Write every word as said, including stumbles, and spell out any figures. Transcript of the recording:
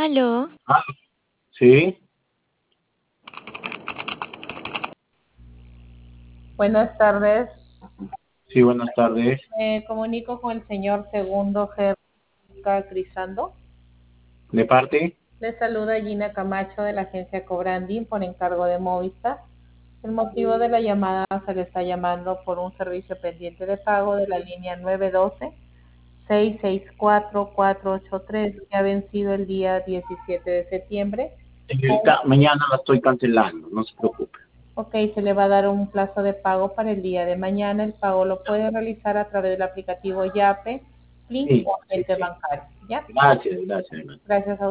Aló. Ah, sí, Buenas tardes. sí, buenas tardes. Me comunico con el señor Segundo G. Crisando. ¿De parte? Le saluda Gina Camacho de la agencia Cobranding por encargo de Movistar. El motivo de la llamada se le está llamando por un servicio pendiente de pago de la línea nueve uno dos, seis seis cuatro, cuatro ocho tres que ha vencido el día diecisiete de septiembre. Señorita, mañana la estoy cancelando, no se preocupe. Ok, se le va a dar un plazo de pago para el día de mañana. El pago lo puede realizar a través del aplicativo Yape, Plin Sí, o sí, agente sí. bancario. ¿Ya? Gracias, gracias. Gracias a